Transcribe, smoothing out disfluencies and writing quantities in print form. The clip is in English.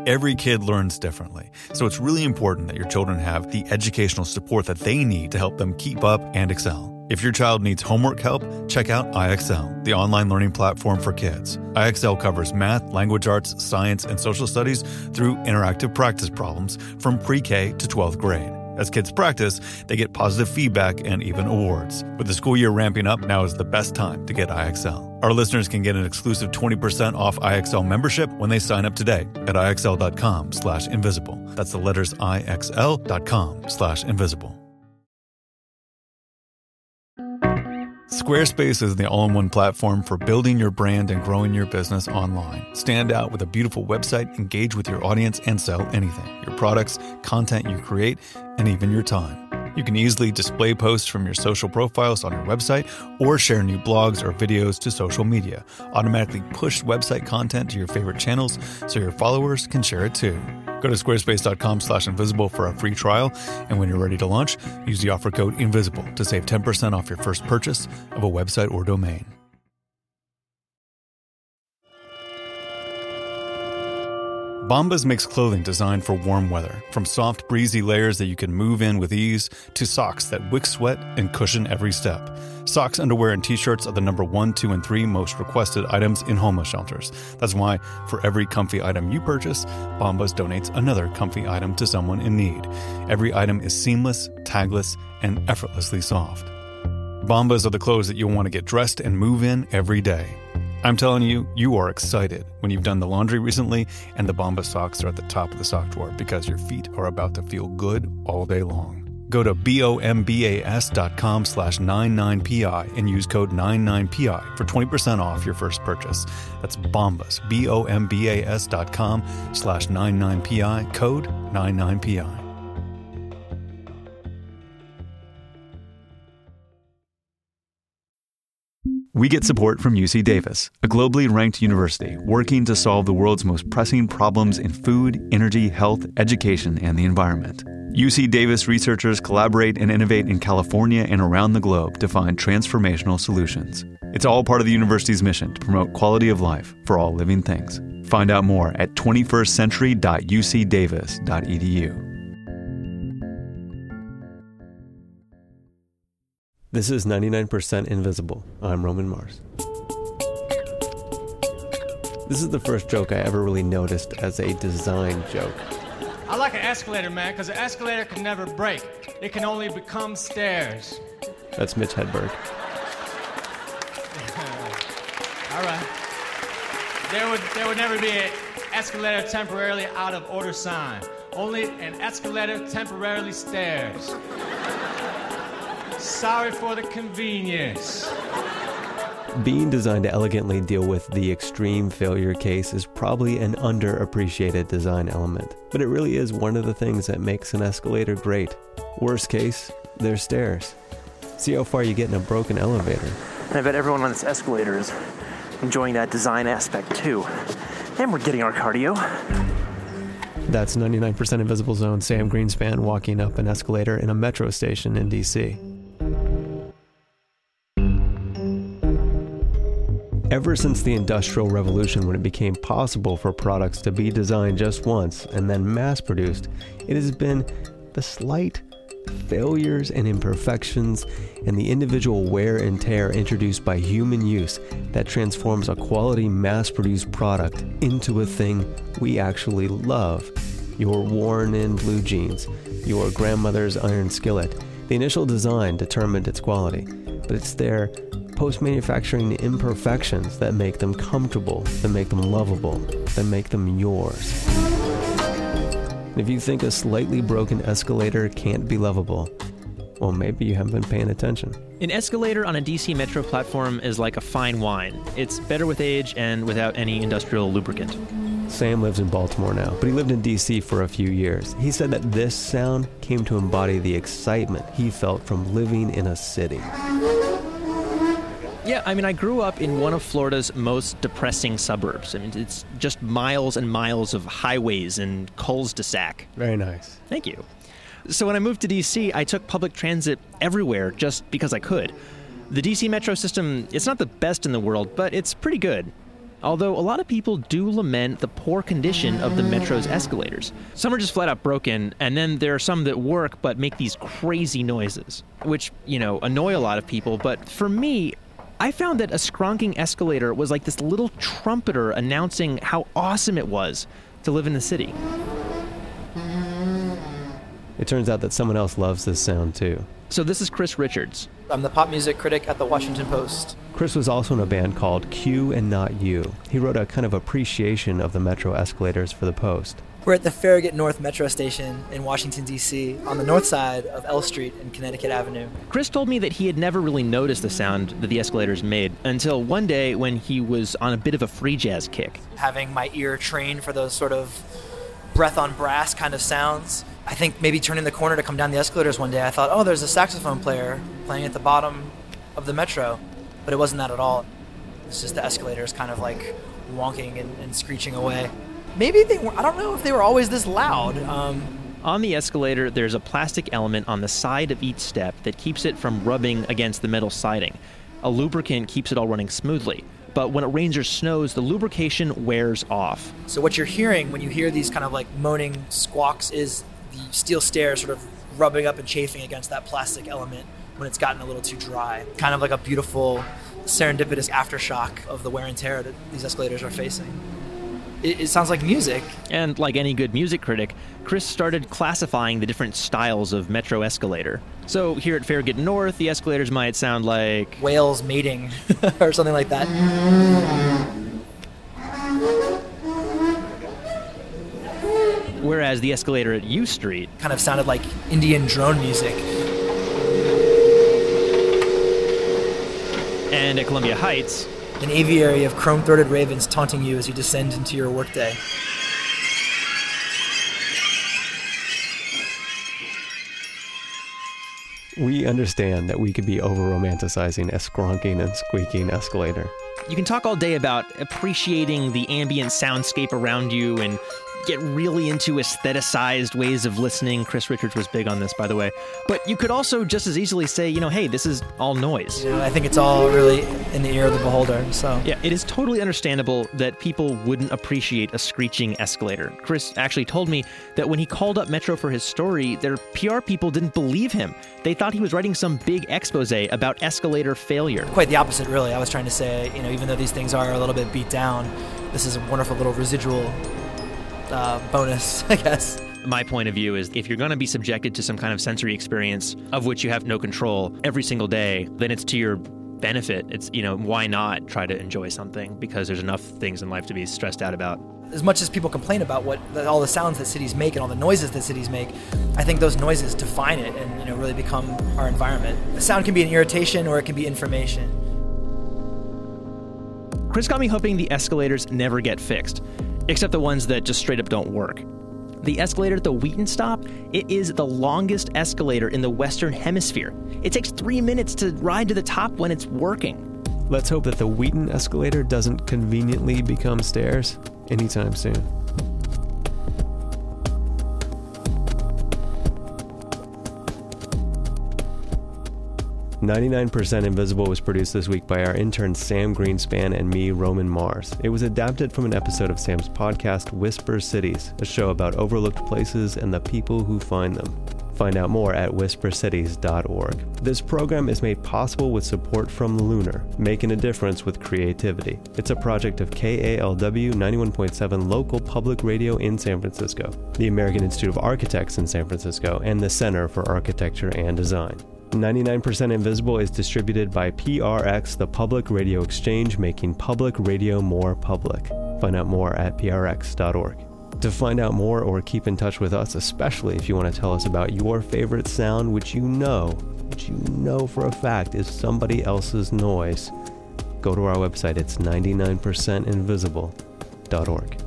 Every kid learns differently, so it's really important that your children have the educational support that they need to help them keep up and excel. If your child needs homework help, check out IXL, the online learning platform for kids. IXL covers math, language arts, science, and social studies through interactive practice problems from pre-K to 12th grade. As kids practice, they get positive feedback and even awards. With the school year ramping up, now is the best time to get IXL. Our listeners can get an exclusive 20% off IXL membership when they sign up today at IXL.com/invisible. That's the letters IXL.com/invisible. Squarespace is the all-in-one platform for building your brand and growing your business online. Stand out with a beautiful website, engage with your audience, and sell anything. Your products, content you create, and even your time. You can easily display posts from your social profiles on your website or share new blogs or videos to social media. Automatically push website content to your favorite channels so your followers can share it too. Go to squarespace.com/invisible for a free trial, and when you're ready to launch, use the offer code INVISIBLE to save 10% off your first purchase of a website or domain. Bombas makes clothing designed for warm weather, from soft, breezy layers that you can move in with ease to socks that wick sweat and cushion every step. Socks, underwear, and t-shirts are the number 1, 2, and 3 most requested items in homeless shelters. That's why for every comfy item you purchase, Bombas donates another comfy item to someone in need. Every item is seamless, tagless, and effortlessly soft. Bombas are the clothes that you'll want to get dressed and move in every day. I'm telling you, you are excited when you've done the laundry recently and the Bombas socks are at the top of the sock drawer because your feet are about to feel good all day long. Go to bombas.com/99pi and use code 99pi for 20% off your first purchase. That's Bombas, bombas.com/99pi, code 99pi. We get support from UC Davis, a globally ranked university working to solve the world's most pressing problems in food, energy, health, education, and the environment. UC Davis researchers collaborate and innovate in California and around the globe to find transformational solutions. It's all part of the university's mission to promote quality of life for all living things. Find out more at 21stcentury.ucdavis.edu. This is 99% Invisible. I'm Roman Mars. This is the first joke I ever really noticed as a design joke. I like an escalator, man, because an escalator can never break. It can only become stairs. That's Mitch Hedberg. All right. There would never be an escalator temporarily out of order sign. Only an escalator temporarily stairs. Sorry for the convenience. Being designed to elegantly deal with the extreme failure case is probably an underappreciated design element, but it really is one of the things that makes an escalator great. Worst case, there's stairs. See how far you get in a broken elevator. And I bet everyone on this escalator is enjoying that design aspect too. And we're getting our cardio. That's 99% Invisible Zone Sam Greenspan walking up an escalator in a metro station in D.C. Ever since the Industrial Revolution, when it became possible for products to be designed just once and then mass-produced, it has been the slight failures and imperfections and the individual wear and tear introduced by human use that transforms a quality mass-produced product into a thing we actually love. Your worn-in blue jeans, your grandmother's iron skillet. The initial design determined its quality, but it's their post-manufacturing imperfections that make them comfortable, that make them lovable, that make them yours. And if you think a slightly broken escalator can't be lovable, well, maybe you haven't been paying attention. An escalator on a DC Metro platform is like a fine wine. It's better with age and without any industrial lubricant. Sam lives in Baltimore now, but he lived in DC for a few years. He said that this sound came to embody the excitement he felt from living in a city. Yeah, I grew up in one of Florida's most depressing suburbs. It's just miles and miles of highways and cul-de-sac. Very nice. Thank you. So when I moved to D.C., I took public transit everywhere just because I could. The D.C. Metro system, it's not the best in the world, but it's pretty good. although a lot of people do lament the poor condition of the Metro's escalators. Some are just flat out broken, and then there are some that work but make these crazy noises, which, annoy a lot of people. But for me, I found that a skronking escalator was like this little trumpeter announcing how awesome it was to live in the city. It turns out that someone else loves this sound too. So this is Chris Richards. I'm the pop music critic at the Washington Post. Chris was also in a band called Q and Not You. He wrote a kind of appreciation of the Metro escalators for the Post. We're at the Farragut North Metro Station in Washington, D.C., on the north side of L Street and Connecticut Avenue. Chris told me that he had never really noticed the sound that the escalators made until one day when he was on a bit of a free jazz kick. Having my ear trained for those sort of breath on brass kind of sounds, I think maybe turning the corner to come down the escalators one day, I thought, oh, there's a saxophone player playing at the bottom of the Metro. But it wasn't that at all. It's just the escalators kind of like wonking and screeching away. Maybe they were, I don't know if they were always this loud. On the escalator, there's a plastic element on the side of each step that keeps it from rubbing against the metal siding. A lubricant keeps it all running smoothly. But when it rains or snows, the lubrication wears off. So what you're hearing when you hear these kind of like moaning squawks is the steel stairs sort of rubbing up and chafing against that plastic element when it's gotten a little too dry. Kind of like a beautiful serendipitous aftershock of the wear and tear that these escalators are facing. It sounds like music. And like any good music critic, Chris started classifying the different styles of Metro escalator. So here at Farragut North, the escalators might sound like whales mating or something like that. Whereas the escalator at U Street kind of sounded like Indian drone music. And at Columbia Heights, an aviary of chrome-throated ravens taunting you as you descend into your workday. We understand that we could be over-romanticizing a skronking and squeaking escalator. You can talk all day about appreciating the ambient soundscape around you and get really into aestheticized ways of listening. Chris Richards was big on this, by the way. But you could also just as easily say, hey, this is all noise. I think it's all really in the ear of the beholder. So yeah, it is totally understandable that people wouldn't appreciate a screeching escalator. Chris actually told me that when he called up Metro for his story, their PR people didn't believe him. They thought he was writing some big expose about escalator failure. Quite the opposite, really. I was trying to say, even though these things are a little bit beat down, this is a wonderful little residual bonus, I guess. My point of view is if you're going to be subjected to some kind of sensory experience of which you have no control every single day, then it's to your benefit. It's, why not try to enjoy something? Because there's enough things in life to be stressed out about. As much as people complain about all the sounds that cities make and all the noises that cities make, I think those noises define it and, really become our environment. The sound can be an irritation or it can be information. Chris got me hoping the escalators never get fixed, except the ones that just straight up don't work. The escalator at the Wheaton stop, it is the longest escalator in the Western Hemisphere. It takes 3 minutes to ride to the top when it's working. Let's hope that the Wheaton escalator doesn't conveniently become stairs anytime soon. "99% Invisible" was produced this week by our intern Sam Greenspan and me, Roman Mars. It was adapted from an episode of Sam's podcast, Whisper Cities, a show about overlooked places and the people who find them. Find out more at whispercities.org. This program is made possible with support from Lunar, making a difference with creativity. It's a project of KALW 91.7 local public radio in San Francisco, the American Institute of Architects in San Francisco, and the Center for Architecture and Design. 99% Invisible is distributed by PRX, the Public Radio Exchange, making public radio more public. Find out more at prx.org. To find out more or keep in touch with us, especially if you want to tell us about your favorite sound, which you know for a fact is somebody else's noise, go to our website. It's 99percentinvisible.org.